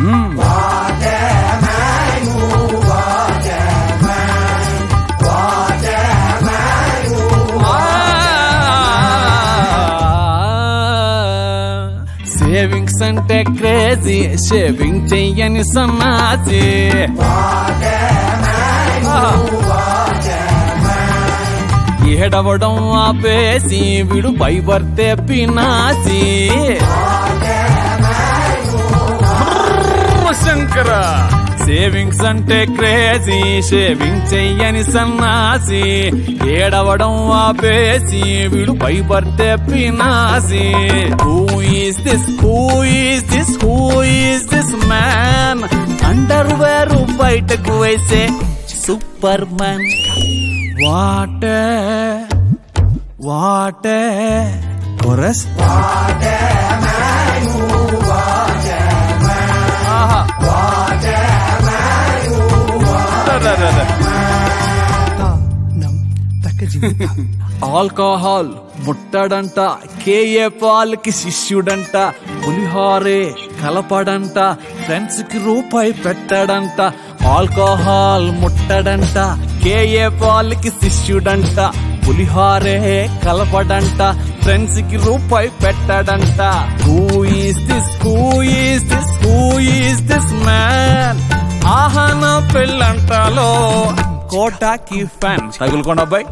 Savings అంటే crazy, shaving చెయ్యని సన్నాసి. ఏడవడం ఆపేసి వీడు పై బర్తే పినాసి. శంకర సేవింగ్స్ అంటే క్రేజీ, షేవింగ్ చెయ్యని సన్నాసి. ఏడవడం ఆపేసి వీడు పై బర్తే పినాసి. Who is this, who is this, who is this man? Underwear బయటకు వేసే సూపర్ మ్యాన్. వాటే వాటే కొరస్ ఆల్కహాల్ ముట్టడంట, కేఏ పాల్కి శిష్యుడంట. పులిహారే కలపడంట, ఫ్రెండ్స్ కి రూపాయి పెట్టడంట. ఆల్కహాల్ ముట్టడంట, కేఏ పాల్కి శిష్యుడంట. పులిహారే కలపడంట, ఫ్రెండ్స్ కి రూపాయి పెట్టడంట. Who is this, who is this, who is this man? ఆహన పెళ్ళంటలో కోటాకి ఫ్యాన్. తగులుకోండి అబ్బాయి.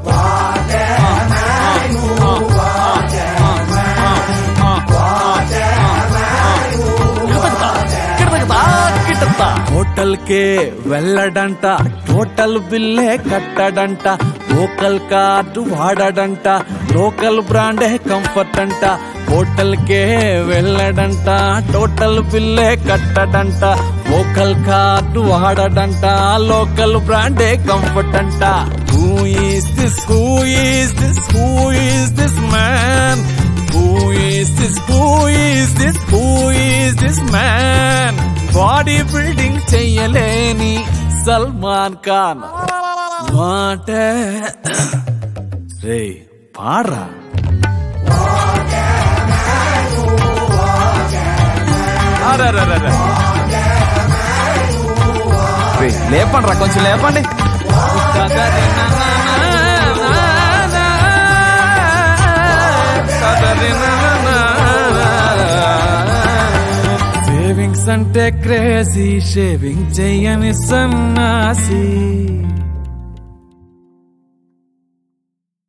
హోటల్ కే వెళ్ళడంట, టోటల్ బిల్లే కట్టడంట. లోకల్ కార్డు వాడడంట, లోకల్ బ్రాండే కంఫర్ట్ అంట. హోటల్ కే వెళ్ళడంట, టోటల్ బిల్లే కట్టడంట. లోకల్ కార్డు వాడడంట, లోకల్ బ్రాండే కంఫర్ట్ అంట. Who is this, who is this, who is this man? Who is this, who is this, who is this man? Body building చెయ్యలేని సల్మాన్ ఖాన్. వాటే రే పాడ్రా. లేపండి రా, కొంచెం లేపండి. సేవింగ్స్ అంటే క్రేజీ, షేవింగ్ చెయ్యని సన్నాసి.